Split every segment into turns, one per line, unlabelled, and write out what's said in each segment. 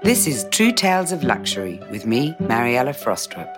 This is True Tales of Luxury with me, Mariella Frostrup.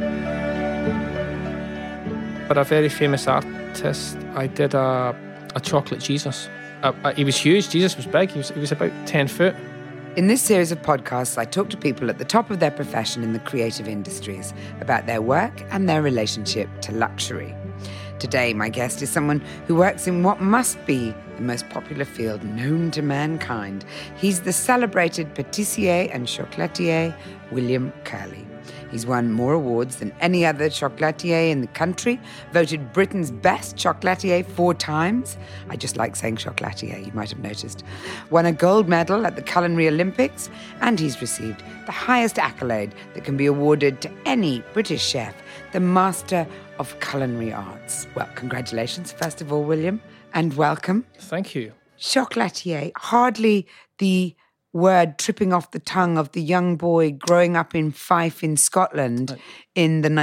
For a very famous artist, I did a chocolate Jesus. He was huge. Jesus was big. He was about 10 foot.
In this series of podcasts, I talk to people at the top of their profession in the creative industries about their work and their relationship to luxury. Today, my guest is someone who works in what must be the most popular field known to mankind. He's the celebrated patissier and chocolatier, William Curley. He's won more awards than any other chocolatier in the country, voted Britain's best chocolatier 4 times. I just like saying chocolatier, you might have noticed. Won a gold medal at the Culinary Olympics, and he's received the highest accolade that can be awarded to any British chef, the Master of Culinary Arts. Well, congratulations, first of all, William, and welcome.
Thank you.
Chocolatier, hardly the word tripping off the tongue of the young boy growing up in Fife in Scotland in the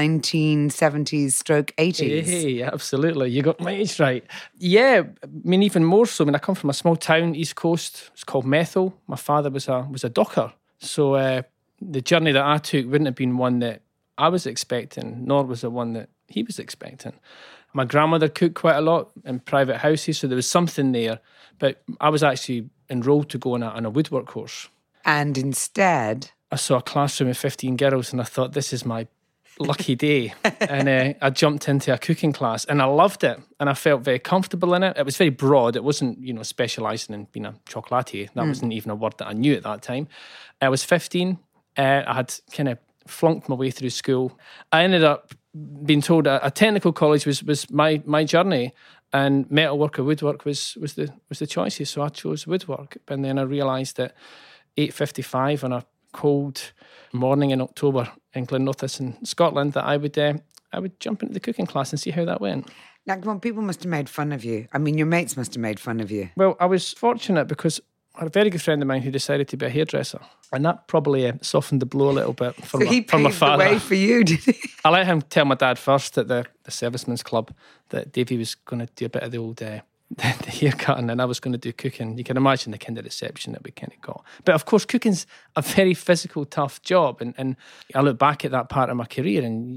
1970s/80s.
Hey, absolutely. You got my age right. Yeah, I mean, even more so. I mean, I come from a small town, East Coast. It's called Methil. My father was a docker. So the journey that I took wouldn't have been one that I was expecting, nor was it one that he was expecting. My grandmother cooked quite a lot in private houses, so there was something there. But I was actually enrolled to go on a woodwork course.
And instead,
I saw a classroom of 15 girls and I thought, this is my lucky day. And I jumped into a cooking class and I loved it. And I felt very comfortable in it. It was very broad. It wasn't, specialising in being a chocolatier. That wasn't even a word that I knew at that time. I was 15. I had kind of flunked my way through school. I ended up being told a technical college was my journey. And metalwork or woodwork was the choices, so I chose woodwork. And then I realised at 8:55 on a cold morning in October in Glenrothes in Scotland that I would jump into the cooking class and see how that went.
Now, come on, people must have made fun of you. I mean, your mates must have made fun of you.
Well, I was fortunate because I had a very good friend of mine who decided to be a hairdresser, and that probably softened the blow a little bit for my father.
So he paved the way for you, did he?
I let him tell my dad first at the Servicemen's Club that Davey was going to do a bit of the old the hair cutting and I was going to do cooking. You can imagine the kind of reception that we kind of got. But of course, cooking's a very physical, tough job. And I look back at that part of my career and,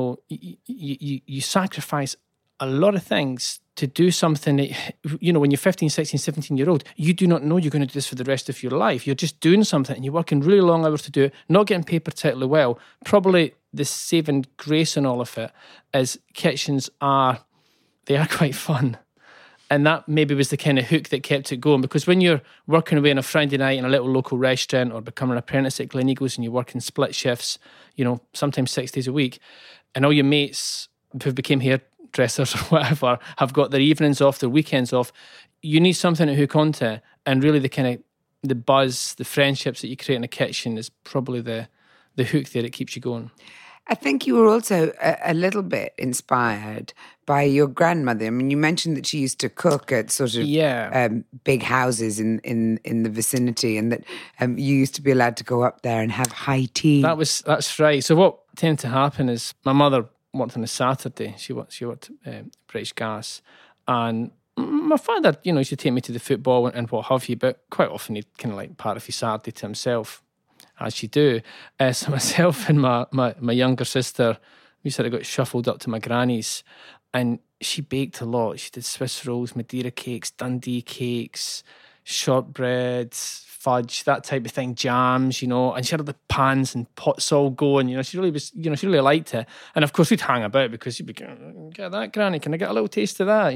you sacrifice a lot of things to do something that, when you're 15, 16, 17-year-old, you do not know you're going to do this for the rest of your life. You're just doing something and you're working really long hours to do it, not getting paid particularly well. Probably the saving grace in all of it is kitchens are quite fun. And that maybe was the kind of hook that kept it going, because when you're working away on a Friday night in a little local restaurant or becoming an apprentice at Gleneagles and you're working split shifts, sometimes 6 days a week, and all your mates who became hairdressers or whatever have got their evenings off, their weekends off, you need something to hook onto. And really the buzz, the friendships that you create in a kitchen is probably the hook there that keeps you going.
I think you were also a little bit inspired by your grandmother. I mean, you mentioned that she used to cook at sort of big houses in the vicinity, and that you used to be allowed to go up there and have high tea.
That's right. So what tended to happen is my mother worked on a Saturday. She worked British Gas, and my father, used to take me to the football and what have you. But quite often he'd kind of like part of his Saturday to himself, as you do. So myself and my younger sister, we sort of got shuffled up to my granny's, and she baked a lot. She did Swiss rolls, Madeira cakes, Dundee cakes, shortbreads, fudge, that type of thing, jams, and she had the pans and pots all going. She really was, she really liked it. And of course we'd hang about because she'd be going, get that, Granny, can I get a little taste of that,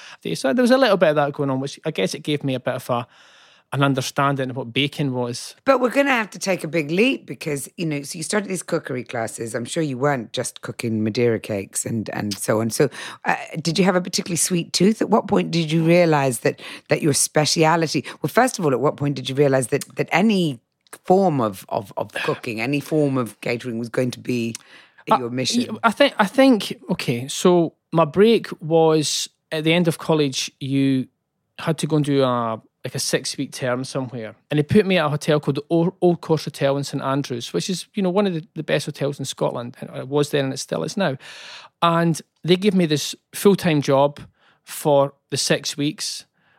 So there was a little bit of that going on, which I guess it gave me a bit of an understanding of what baking was.
But we're going to have to take a big leap because, so you started these cookery classes. I'm sure you weren't just cooking Madeira cakes and so on. So did you have a particularly sweet tooth? At what point did you realise that your speciality... Well, first of all, at what point did you realise that any form of cooking, any form of catering was going to be your mission?
I think, okay, so my break was at the end of college, you had to go and do a 6-week term somewhere. And they put me at a hotel called the Old Course Hotel in St Andrews, which is, one of the best hotels in Scotland. And it was then and it still is now. And they gave me this full-time job for the 6 weeks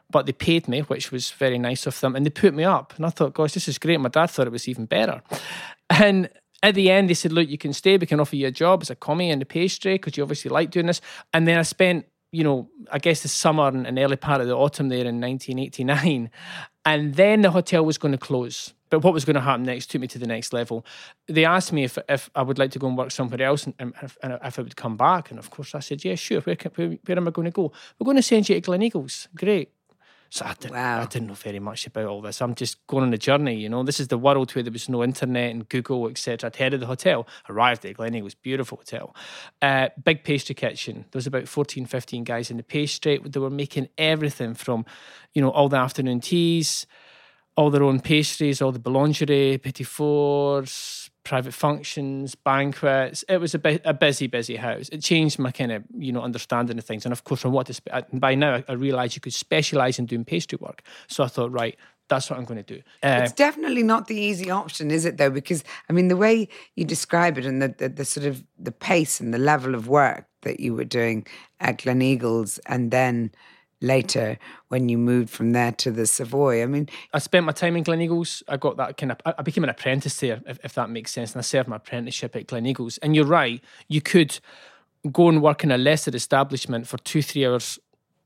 but they paid me, which was very nice of them, and they put me up. And I thought, gosh, this is great. My dad thought it was even better. And at the end, they said, look, you can stay. We can offer you a job as a commie in the pastry because you obviously like doing this. And then I spent, I guess the summer and early part of the autumn there in 1989. And then the hotel was going to close. But what was going to happen next took me to the next level. They asked me if I would like to go and work somewhere else and if I would come back. And of course I said, yeah, sure. Where am I going to go? We're going to send you to Gleneagles. Great. So I didn't know very much about all this. I'm just going on a journey, This is the world where there was no internet and Google, etc. I'd heard of the hotel. Arrived at Gleneagles, beautiful hotel. Big pastry kitchen. There was about 14, 15 guys in the pastry. They were making everything from, all the afternoon teas, all their own pastries, all the boulangerie, petit fours, private functions, banquets. It was a busy, busy house. It changed my kind of, understanding of things. And of course, by now, I realised you could specialise in doing pastry work. So I thought, right, that's what I'm going to do.
It's definitely not the easy option, is it, though? Because, the way you describe it and the sort of the pace and the level of work that you were doing at Gleneagles and then later when you moved from there to the Savoy.
I spent my time in Gleneagles. I got that I became an apprentice there, if that makes sense. And I served my apprenticeship at Gleneagles. And you're right, you could go and work in a lesser establishment for 2-3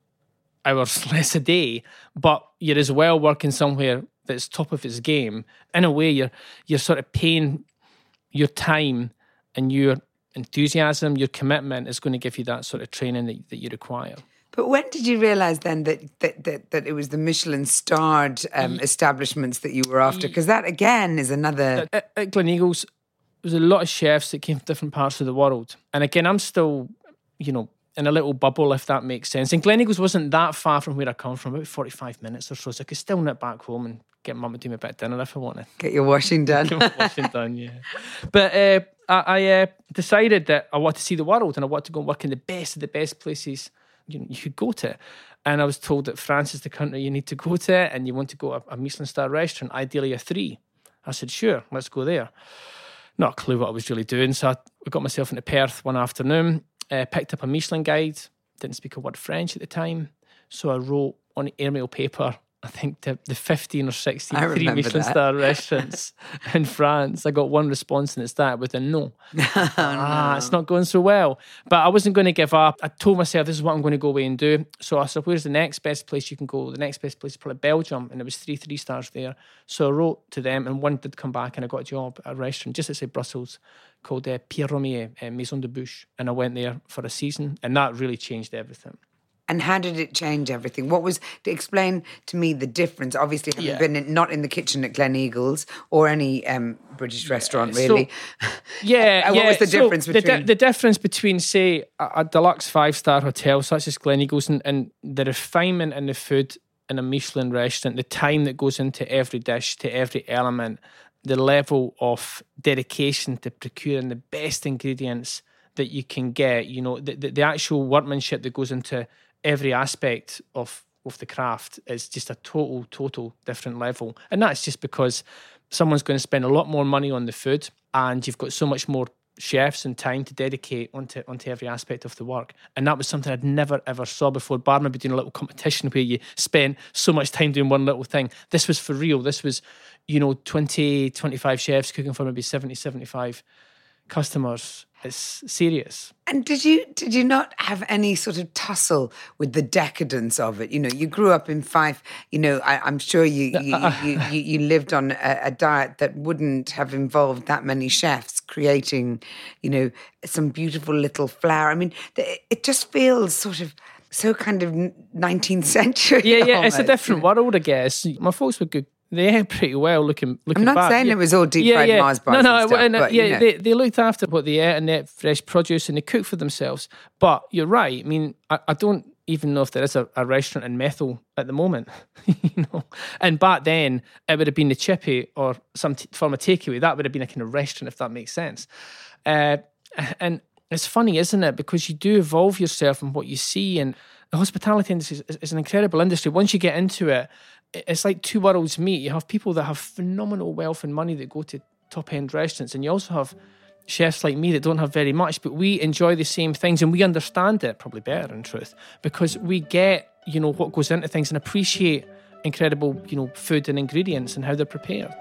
hours less a day, but you're as well working somewhere that's top of its game. In a way, you're sort of paying your time and your enthusiasm, your commitment is going to give you that sort of training that you require.
But when did you realise then that it was the Michelin-starred establishments that you were after? Because that, again, is another...
At Gleneagles, there was a lot of chefs that came from different parts of the world. And again, I'm still, in a little bubble, if that makes sense. And Gleneagles wasn't that far from where I come from, about 45 minutes or so I could still nip back home and get mum to do me a bit of dinner if I wanted.
Get your washing done.
Get my washing done, yeah. But I decided that I wanted to see the world and I wanted to go and work in the best of the best places you could go to. And I was told that France is the country you need to go to and you want to go to a Michelin star restaurant, ideally a 3. I said, sure, let's go there. Not a clue what I was really doing. So I got myself into Perth one afternoon, picked up a Michelin guide, didn't speak a word French at the time. So I wrote on airmail paper, I think the 15 or 16 3 Michelin star restaurants in France. I got one response and it's that with a no. It's not going so well. But I wasn't going to give up. I told myself this is what I'm going to go away and do. So I said, where's the next best place you can go? The next best place is probably Belgium. And there was 3 3-stars there. So I wrote to them and one did come back and I got a job at a restaurant just outside Brussels called Pierre Romier, Maison de Bouche. And I went there for a season and that really changed everything.
And how did it change everything? What was, to explain to me the difference, obviously having been not in the kitchen at Gleneagles or any British restaurant really.
So,
what was the difference between?
The difference between, say, a deluxe 5-star hotel such as Gleneagles and the refinement in the food in a Michelin restaurant, the time that goes into every dish, to every element, the level of dedication to procuring the best ingredients that you can get, the actual workmanship that goes into every aspect of the craft is just a total different level. And that's just because someone's going to spend a lot more money on the food and you've got so much more chefs and time to dedicate onto every aspect of the work. And that was something I'd never ever saw before, bar maybe doing a little competition where you spend so much time doing one little thing. This was for real. This was, 20, 25 chefs cooking for maybe 70, 75 customers. It's serious.
And did you not have any sort of tussle with the decadence of it? You grew up in Fife. I'm sure you lived on a diet that wouldn't have involved that many chefs creating, some beautiful little flour. It just feels sort of so kind of 19th century.
Yeah,
almost.
It's a different world, I guess. My folks were good. They ate pretty well looking
I'm not
back.
saying it was all deep-fried Mars bars and stuff, but,
they looked after what they ate and they ate fresh produce and they cooked for themselves. But you're right. I don't even know if there is a restaurant in Methil at the moment, And back then, it would have been the Chippy or some form of takeaway. That would have been a kind of restaurant, if that makes sense. And it's funny, isn't it? Because you do evolve yourself and what you see. And the hospitality industry is an incredible industry. Once you get into it, it's like two worlds meet. You have people that have phenomenal wealth and money that go to top-end restaurants, and you also have chefs like me that don't have very much, but we enjoy the same things and we understand it probably better in truth because we get what goes into things and appreciate incredible, food and ingredients and how they're prepared.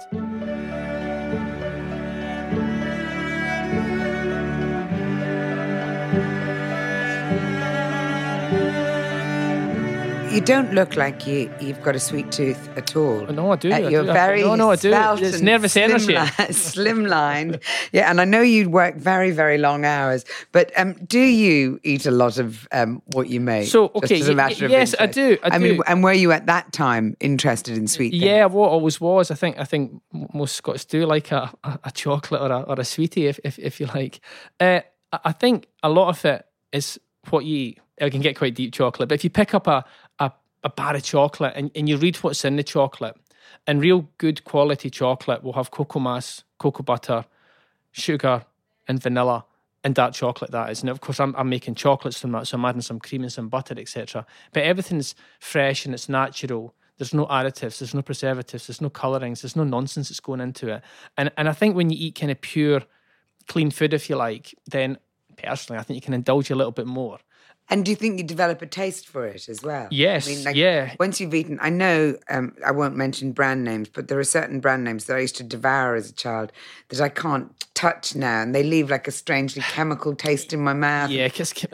You don't look like you've got a sweet tooth at all.
No, I do.
You're very
I do.
svelte
It's
and
nervous energy.
Slimline. Yeah, and I know you work very, very long hours. But do you eat a lot of what you make?
So, okay,
just as a matter of
yes,
interest?
I do. I do.
mean, and were you at that time interested in sweet things?
Yeah, what always was. I think most Scots do like a chocolate or a sweetie, if you like. I think a lot of it is what you eat. I can get quite deep chocolate, but if you pick up a bar of chocolate and you read what's in the chocolate, and real good quality chocolate will have cocoa mass, cocoa butter, sugar and vanilla and dark chocolate, that is. And of course I'm making chocolates from that, so I'm adding some cream and some butter, etc. But everything's fresh and it's natural. There's no additives, there's no preservatives, there's no colourings, there's no nonsense that's going into it. And I think when you eat kind of pure, clean food, if you like, then personally I think you can indulge a little bit more.
And do you think you develop a taste for it as well?
Yes, yeah.
Once you've eaten, I know, I won't mention brand names, but there are certain brand names that I used to devour as a child that I can't touch now, and they leave like a strangely chemical taste in my mouth.
Yeah,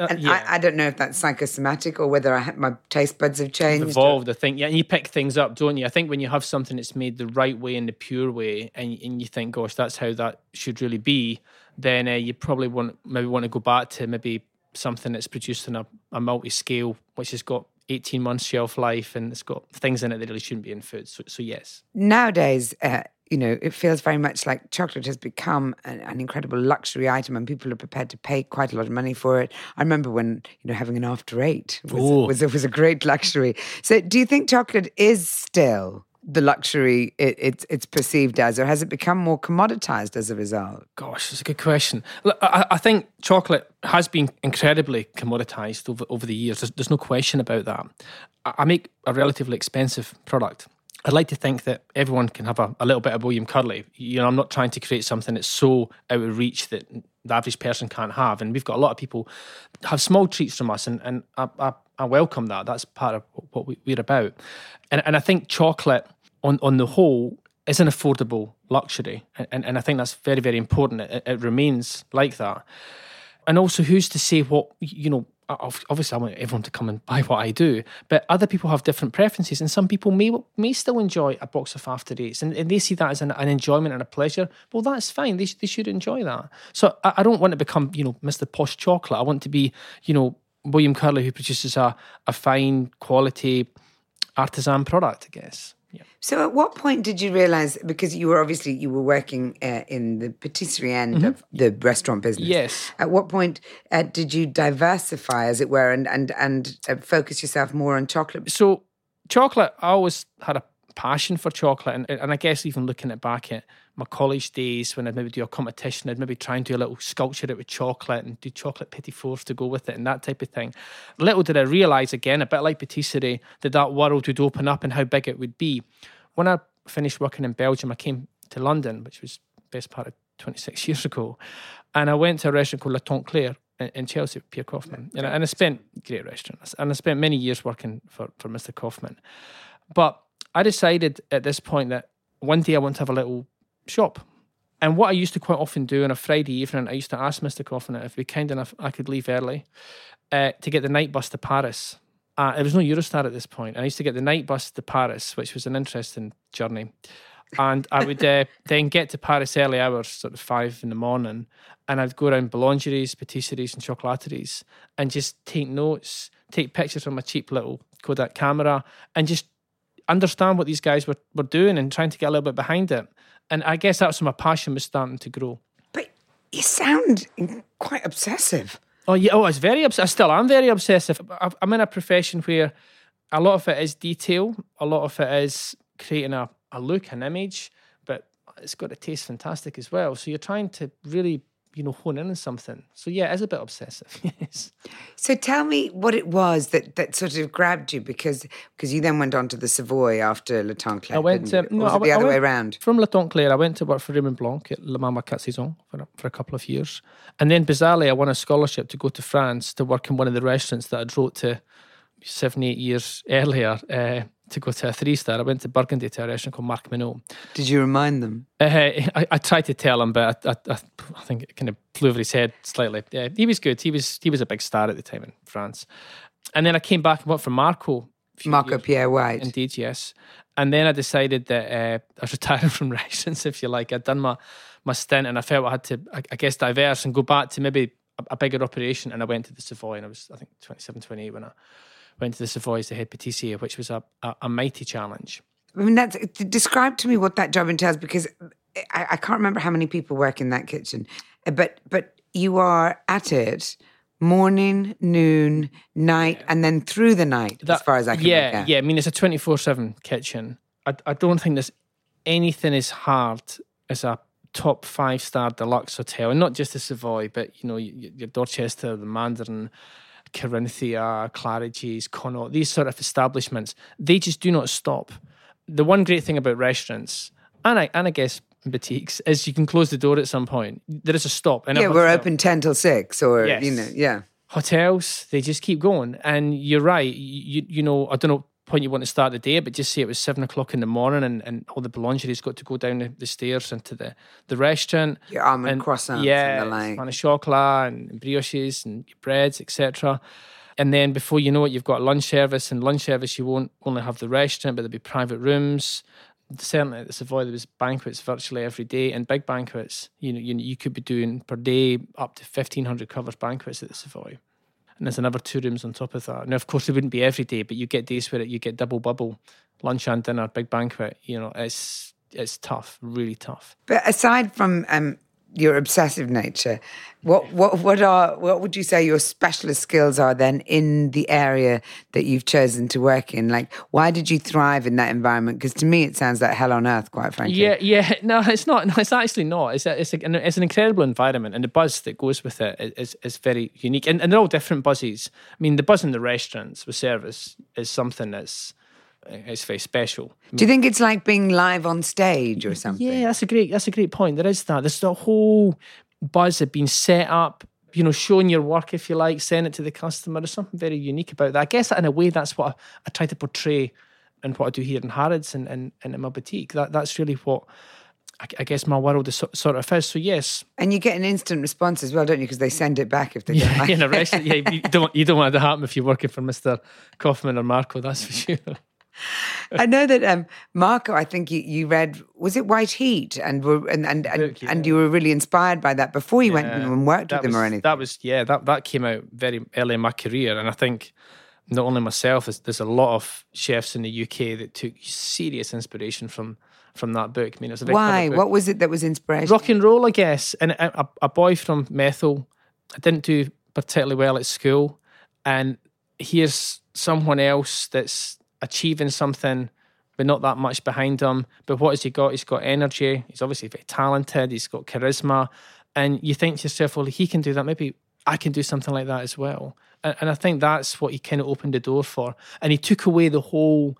I don't know if that's psychosomatic or whether my taste buds have changed.
Evolved, I think. Yeah, and you pick things up, don't you? I think when you have something that's made the right way and the pure way, and you think, gosh, that's how that should really be, then you probably want to go back to maybe something that's produced in a multi-scale, which has got 18 months shelf life and it's got things in it that really shouldn't be in food. So yes. Nowadays,
it feels very much like chocolate has become an incredible luxury item and people are prepared to pay quite a lot of money for it. I remember when, having an after eight was a great luxury. So do you think chocolate is still the luxury it's perceived as, or has it become more commoditized as a result?
Gosh, that's a good question. Look, I think chocolate has been incredibly commoditized over the years. There's no question about that. I make a relatively expensive product. I'd like to think that everyone can have a little bit of William Curley. I'm not trying to create something that's so out of reach that the average person can't have. And we've got a lot of people have small treats from us, and I welcome that. That's part of what we're about. And I think chocolate, on the whole, is an affordable luxury. And I think that's very, very important. It remains like that. And also, who's to say what, obviously I want everyone to come and buy what I do, but other people have different preferences, and some people may still enjoy a box of After Eights, and they see that as an enjoyment and a pleasure. Well, that's fine. They should enjoy that. So I don't want to become, Mr. Posh Chocolate. I want to be, William Curley, who produces a fine quality artisan product, I guess. Yeah.
So at what point did you realise, because you were working in the patisserie end of the restaurant business.
Yes.
At what point did you diversify, as it were, and focus yourself more on chocolate?
So chocolate, I always had a passion for chocolate, and I guess even looking back at my college days when I'd maybe do a competition, I'd maybe try and do a little sculpture out with chocolate and do chocolate petit fours to go with it and that type of thing. Little did I realise, again, a bit like patisserie, that world would open up and how big it would be. When I finished working in Belgium, I came to London, which was the best part of 26 years ago, and I went to a restaurant called La Tonclair in Chelsea with Pierre Kaufman. And I spent, great restaurant, and I spent many years working for Mr. Kaufman. But I decided at this point that one day I want to have a little shop. And what I used to quite often do on a Friday evening, I used to ask Mr. Kaufman if he'd be kind enough I could leave early to get the night bus to Paris. There was no Eurostar at this point, and I used to get the night bus to Paris, which was an interesting journey. And I would then get to Paris early hours, sort of 5 a.m, and I'd go around boulangeries, patisseries and chocolateries and just take notes, take pictures on my cheap little Kodak camera, and just understand what these guys were doing and trying to get a little bit behind it. And I guess that's when my passion was starting to grow.
But you sound quite obsessive.
Oh, yeah. Oh, I was very obsessive. I still am very obsessive. I'm in a profession where a lot of it is detail. A lot of it is creating a look, an image, but it's got to taste fantastic as well. So you're trying to really, hone in on something. So yeah, it is a bit obsessive, yes.
So tell me what it was that sort of grabbed you, because you then went on to the Savoy after Le Tonclair.
I went
the other way around?
From Le Tonclair, I went to work for Raymond Blanc at Le Mama 4 Saisons for a couple of years. And then bizarrely, I won a scholarship to go to France to work in one of the restaurants that I'd wrote to 7-8 years earlier to go to a 3-star. I went to Burgundy to a restaurant called Marc Minot.
Did you remind them?
I tried to tell him, but I think it kind of flew over his head slightly. Yeah, he was good. He was a big star at the time in France. And then I came back and worked for Marco.
Pierre White.
Indeed, yes. And then I decided that I was retiring from restaurants, if you like. I'd done my stint, and I felt I had to, I guess, diverse and go back to maybe a bigger operation. And I went to the Savoy, and I was, I think, 27, 28 when I went to the Savoy as the head patissier, which was a mighty challenge.
I mean, describe to me what that job entails, because I can't remember how many people work in that kitchen, but you are at it morning, noon, night, and then through the night, as far as I can make out.
Yeah. I mean, it's a 24/7 kitchen. I don't think there's anything as hard as a top 5-star deluxe hotel, and not just the Savoy, but your Dorchester, the Mandarin, Corinthia, Claridge's, Connaught, these sort of establishments, they just do not stop. The one great thing about restaurants, and I guess boutiques, is you can close the door at some point. There is a stop.
We're open 10 till 6, or, yes.
Hotels, they just keep going. And you're right, you know, I don't know point you want to start the day, but just say it was 7 o'clock in the morning and all the boulangerie's got to go down the stairs into the restaurant.
Your almond croissants and the like.
Pain au chocolat and brioches and breads, etc. And then before you know it, you've got lunch service, and lunch service you won't only have the restaurant, but there'll be private rooms. Certainly at the Savoy there was banquets virtually every day, and big banquets. You could be doing per day up to 1,500 covers banquets at the Savoy. And there's another 2 rooms on top of that. Now, of course, it wouldn't be every day, but you get days where you get double bubble, lunch and dinner, big banquet. It's tough, really tough.
But aside from your obsessive nature, what would you say your specialist skills are then in the area that you've chosen to work in? Like, why did you thrive in that environment? Because to me, it sounds like hell on earth, quite frankly.
Yeah. No, it's not. No, it's actually not. It's an incredible environment, and the buzz that goes with it is very unique. And they're all different buzzes. I mean, the buzz in the restaurants with service is something it's very special.
Do you think it's like being live on stage or something?
Yeah, that's a great point. There is that. There's the whole buzz of being set up, showing your work, if you like, sending it to the customer. There's something very unique about that. I guess in a way that's what I try to portray and what I do here in Harrods and in my boutique. That's really what I guess my world is sort of is. So yes.
And you get an instant response as well, don't you? Because they send it back if they don't like
in a restaurant. You don't want that to happen if you're working for Mr. Kaufman or Marco, that's for sure.
I know that Marco, I think you read, was it White Heat, and you were really inspired by that before you went and worked with them or anything.
That came out very early in my career, and I think not only myself, there's a lot of chefs in the UK that took serious inspiration from that book. I mean, it was a very
Why? What was it that was inspiration?
Rock and roll, I guess. And a boy from Methil, I didn't do particularly well at school, and here's someone else that's achieving something but not that much behind him. But what has he got? He's got energy. He's obviously very talented. He's got charisma. And you think to yourself, well, he can do that. Maybe I can do something like that as well. And I think that's what he kind of opened the door for. And he took away the whole,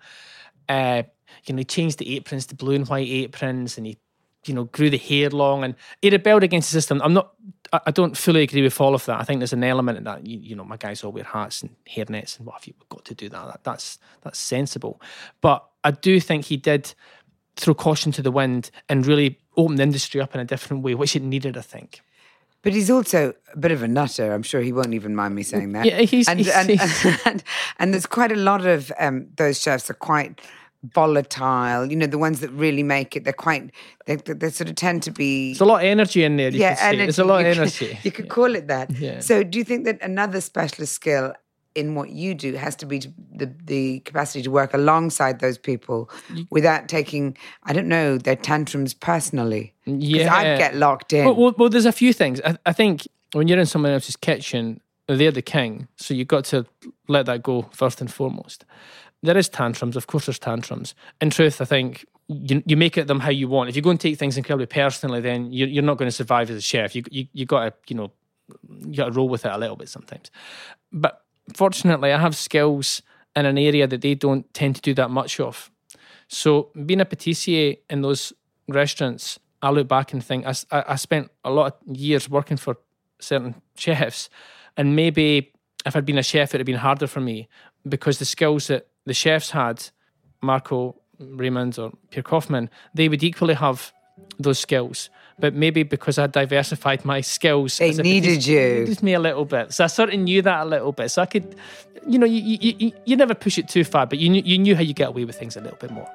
he changed the aprons to blue and white aprons, and he grew the hair long, and he rebelled against the system. I don't fully agree with all of that. I think there's an element in that, my guys all wear hats and hairnets and what have you. We've got to do that. That's sensible. But I do think he did throw caution to the wind and really open the industry up in a different way, which it needed, I think.
But he's also a bit of a nutter. I'm sure he won't even mind me saying that.
Yeah,
and there's quite a lot of those chefs are quite volatile, the ones that really make it. They sort of tend to be.
There's a lot of energy in there. There's a lot of energy.
You could call it that.
Yeah.
So, do you think that another specialist skill in what you do has to be the capacity to work alongside those people without taking, I don't know, their tantrums personally?
Yeah,
I'd get locked in.
Well, there's a few things. I think when you're in someone else's kitchen, they're the king, so you've got to let that go first and foremost. There is tantrums, of course there's tantrums. In truth, I think you make it them how you want. If you go and take things incredibly personally, then you're not going to survive as a chef. You got to roll with it a little bit sometimes. But fortunately, I have skills in an area that they don't tend to do that much of. So being a patissier in those restaurants, I look back and think I spent a lot of years working for certain chefs, and maybe if I'd been a chef, it would have been harder for me. because the skills that the chefs had, Marco Raymond or Pierre Kaufman, they would equally have those skills. But maybe because I diversified my skills,
they needed
me a little bit. So I sort of knew that a little bit. So I could, you never push it too far, but you knew how you get away with things a little bit more.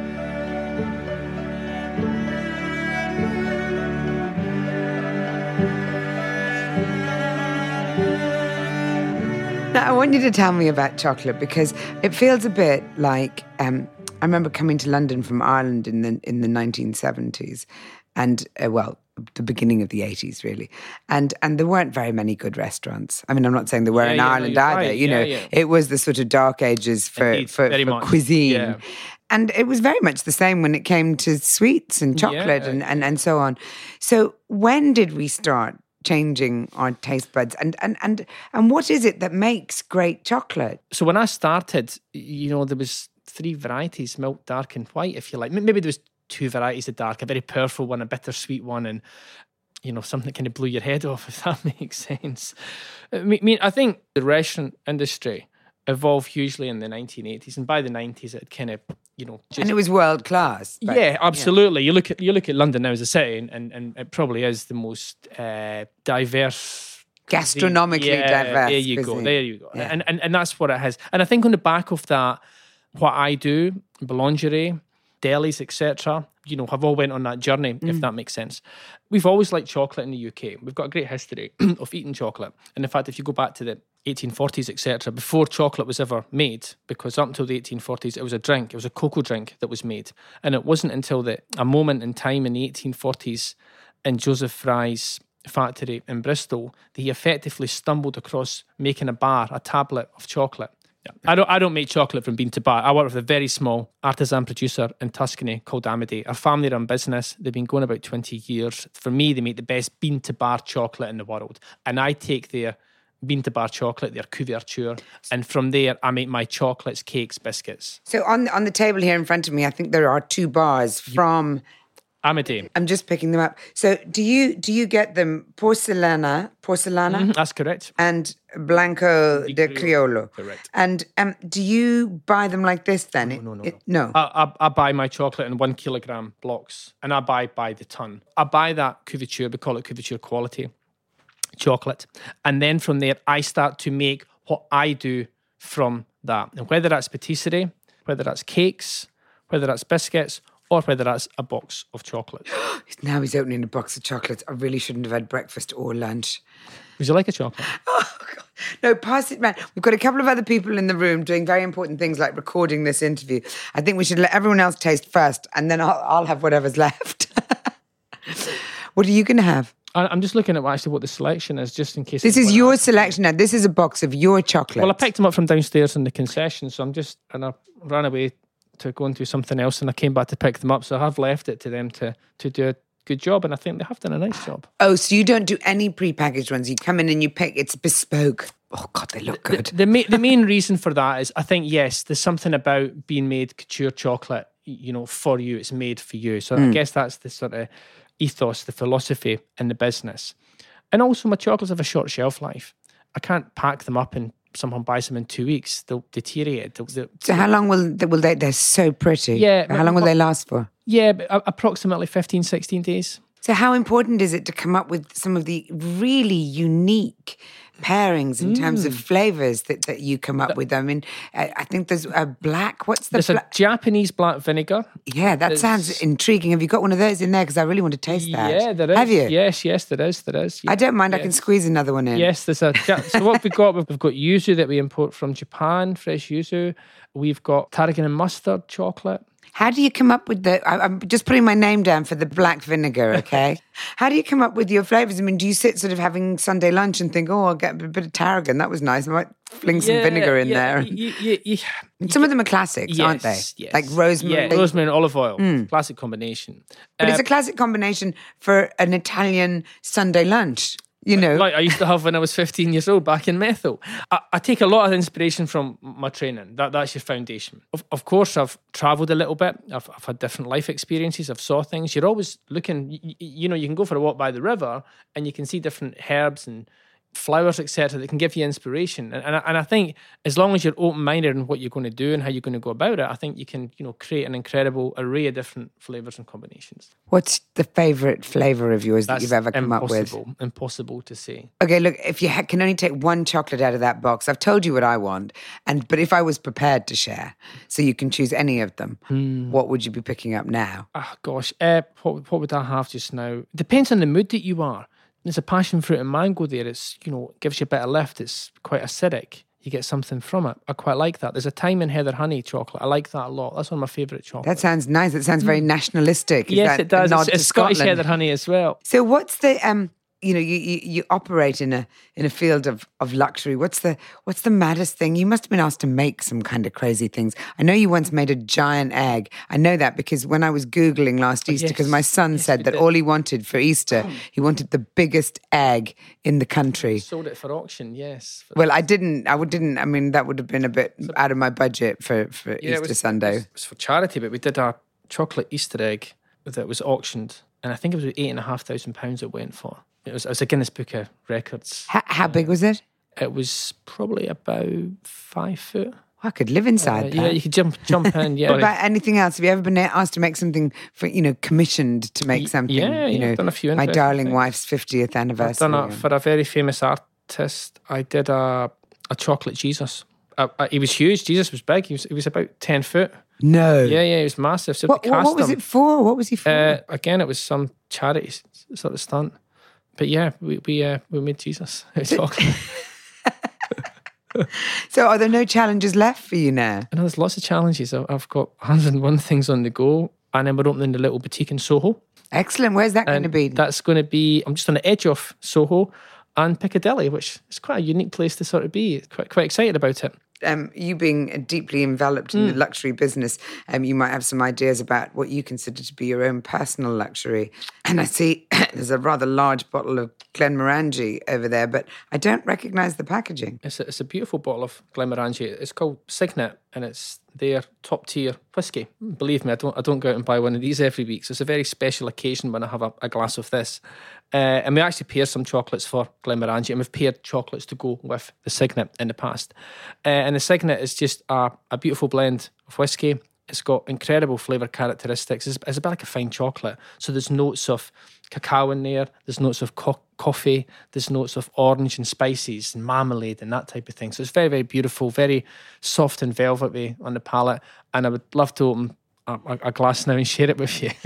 Now, I want you to tell me about chocolate, because it feels a bit like I remember coming to London from Ireland in the 1970s, and the beginning of the 80s, really, and there weren't very many good restaurants. I mean, I'm not saying there were in Ireland either.
Right.
It was the sort of dark ages for cuisine.
Yeah.
And it was very much the same when it came to sweets and chocolate and so on. So when did we start changing our taste buds, and what is it that makes great chocolate?
So when I started, there was 3 varieties: milk, dark and white, if you like. Maybe there was 2 varieties of dark, a very powerful one, a bittersweet one, and something that kind of blew your head off, if that makes sense. I think the restaurant industry evolved hugely in the 1980s, and by the 90s it kind of
and it was world class.
Yeah, absolutely. You look at London now as a city, and it probably is the most diverse,
gastronomically diverse.
There you go. Yeah. And that's what it has. And I think on the back of that, what I do, boulangerie, delis, etc., have all went on that journey, if that makes sense. We've always liked chocolate in the UK. We've got a great history of eating chocolate. And in fact, if you go back to the 1840s, etc., before chocolate was ever made, because up until the 1840s, it was a drink, it was a cocoa drink that was made. And it wasn't until a moment in time in the 1840s in Joseph Fry's factory in Bristol that he effectively stumbled across making a tablet of chocolate. I don't make chocolate from bean to bar. I work with a very small artisan producer in Tuscany called Amity. A family-run business. They've been going about 20 years. For me, they make the best bean to bar chocolate in the world. And I take their bean to bar chocolate, their couverture, and from there I make my chocolates, cakes, biscuits.
So on the table here in front of me, I think there are 2 bars from
Amity.
I'm just picking them up. So do you get them porcelana?
Mm-hmm, that's correct.
And Blanco de Criollo.
Correct.
And do you buy them like this then?
No. I buy my chocolate in 1 kilogram blocks, and I buy by the ton. I buy that couverture, we call it couverture quality chocolate, and then from there I start to make what I do from that. And whether that's patisserie, whether that's cakes, whether that's biscuits, or whether that's a box of chocolate.
Now he's opening a box of chocolates. I really shouldn't have had breakfast or lunch.
Would you like a chocolate?
Oh, God. No, pass it round. We've got a couple of other people in the room doing very important things like recording this interview. I think we should let everyone else taste first, and then I'll have whatever's left. What are you going to have?
I'm just looking at what the selection is, just in case.
This is your selection now. This is a box of your chocolate.
Well, I picked them up from downstairs in the concession, so and I ran away to go and do something else, and I came back to pick them up, so I have left it to them to do a good job, and I think they have done a nice job.
Oh, so you don't do any prepackaged ones? You come in and you pick, it's bespoke. Oh God, they look good.
The main reason for that is, I think, yes, there's something about being made couture chocolate, for you. It's made for you. So I guess that's the sort of ethos, the philosophy in the business. And also my chocolates have a short shelf life. I can't pack them up and someone buys them in 2 weeks. They'll deteriorate.
So how long will they, they're so pretty.
Yeah.
How long will they last for?
Yeah, approximately 15, 16 days.
So how important is it to come up with some of the really unique pairings in terms of flavours that you come up with? I mean, I think there's a black,
There's a Japanese black vinegar.
Yeah, that sounds intriguing. Have you got one of those in there? Because I really want to taste that.
Yeah, there is.
Have you?
Yes, there is. Yeah.
I don't mind, I can squeeze another one in.
Yes, there's so what we've got yuzu that we import from Japan, fresh yuzu. We've got tarragon and mustard chocolate.
How do you come up with I'm just putting my name down for the black vinegar, okay? How do you come up with your flavours? I mean, do you sit sort of having Sunday lunch and think, I'll get a bit of tarragon, that was nice, I might fling some vinegar in there. Some of them are classics, aren't they?
Yes.
Like rosemary.
Yeah, rosemary and olive oil. Classic combination.
But it's a classic combination for an Italian Sunday lunch.
Like I used to have when I was 15 years old back in Methil. I take a lot of inspiration from my training. That's your foundation. Of course, I've travelled a little bit. I've had different life experiences. I've saw things. You're always looking, you can go for a walk by the river and you can see different herbs and, flowers, etc., that can give you inspiration. And I think as long as you're open-minded in what you're going to do and how you're going to go about it, I think you can, create an incredible array of different flavours and combinations.
What's the favourite flavour of yours that you've ever come up with?
Impossible to say.
Okay, look, if you can only take one chocolate out of that box, I've told you what I want, but if I was prepared to share, so you can choose any of them, what would you be picking up now?
Oh, gosh, what would I have just now? Depends on the mood that you are. There's a passion fruit and mango there. It's, gives you a bit of lift. It's quite acidic. You get something from it. I quite like that. There's a Thyme and Heather honey chocolate. I like that a lot. That's one of my favourite chocolates.
That sounds nice. It sounds very nationalistic.
Yes, it does. It's Scottish Heather honey as well.
So what's the you operate in a field of luxury. What's the maddest thing? You must have been asked to make some kind of crazy things. I know you once made a giant egg. I know that because when I was Googling last Easter, because my son said that all he wanted for Easter, he wanted the biggest egg in the country.
Sold it for auction, yes.
Well, I didn't. I mean, that would have been a bit out of my budget for Easter Sunday.
It was for charity, but we did a chocolate Easter egg that was auctioned, and I think it was £8,500 it went for. It was a Guinness Book of Records.
How big was it?
It was probably about 5 foot.
I could live inside that.
Yeah, you could jump in. Yeah.
What about anything else? Have you ever been asked to make something for,
commissioned
to make something?
Yeah, I've done a few.
My darling wife's 50th anniversary.
I've done it for a very famous artist. I did a chocolate Jesus. He was huge. Jesus was big. He was about 10 foot.
No.
Yeah, he was massive. So
what was it for? What was he for?
Again, it was some charity sort of stunt. But yeah, we made Jesus out of chocolate.
So are there no challenges left for you now?
I know there's lots of challenges. I've got 101 things on the go, and then we're opening the little boutique in Soho.
Excellent. Where's that going to be?
That's going to be, I'm just on the edge of Soho and Piccadilly, which is quite a unique place to sort of be. Quite excited about it.
You being deeply enveloped in the luxury business, you might have some ideas about what you consider to be your own personal luxury. And I see there's a rather large bottle of Glenmorangie over there, but I don't recognise the packaging.
It's a beautiful bottle of Glenmorangie. It's called Signet, and it's their top tier whiskey. Believe me, I don't go out and buy one of these every week. So it's a very special occasion when I have a glass of this. And we actually pair some chocolates for Glenmorangie, and we've paired chocolates to go with the Signet in the past. And the Signet is just a beautiful blend of whiskey. It's got incredible flavour characteristics. It's a bit like a fine chocolate. So there's notes of cacao in there. There's notes of coffee. There's notes of orange and spices and marmalade and that type of thing. So it's very, very beautiful, very soft and velvety on the palate. And I would love to open a glass now and share it with you.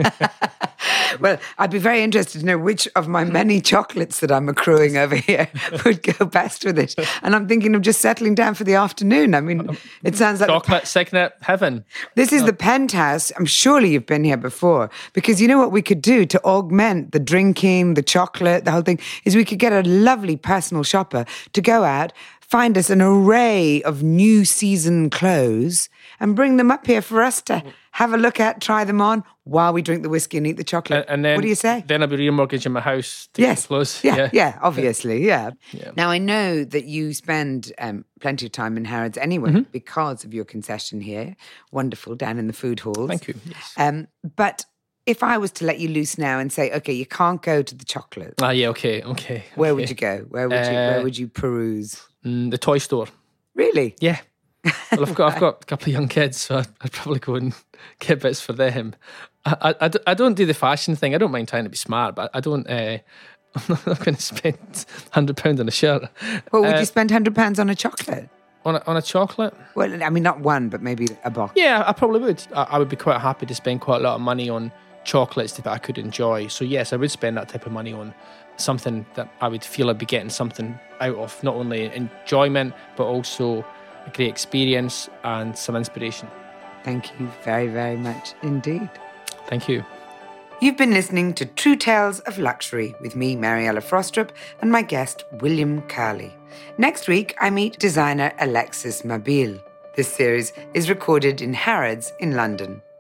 Well, I'd be very interested to know which of my many chocolates that I'm accruing over here would go best with it. And I'm thinking of just settling down for the afternoon. I mean, it sounds like...
Chocolate Signet heaven.
This is the Penthouse. I'm surely you've been here before. Because you know what we could do to augment the drinking, the chocolate, the whole thing, is we could get a lovely personal shopper to go out, find us an array of new season clothes and bring them up here for us to have a look at, try them on while we drink the whiskey and eat the chocolate.
And then,
what do you say?
Then I'll be remortgaging my house to get clothes.
Yeah, obviously, yeah. Now, I know that you spend plenty of time in Harrods anyway because of your concession here. Wonderful, down in the food halls.
Thank you. Yes.
But if I was to let you loose now and say, okay, you can't go to the chocolate.
Okay.
Where would you go? Where would you peruse?
The toy store.
Really?
Yeah. Well, I've got a couple of young kids, so I'd probably go and get bits for them. I don't do the fashion thing. I don't mind trying to be smart, but I don't. I'm not going to spend £100 on a shirt.
Well, would you spend £100 on a chocolate?
On a chocolate?
Well, I mean, not one, but maybe a box.
Yeah, I probably would. I would be quite happy to spend quite a lot of money on chocolates that I could enjoy. So yes, I would spend that type of money on something that I would feel I'd be getting something out of, not only enjoyment, but also a great experience and some inspiration.
Thank you very, very much indeed.
Thank you.
You've been listening to True Tales of Luxury with me, Mariella Frostrup, and my guest, William Curley. Next week, I meet designer Alexis Mabille. This series is recorded in Harrods in London.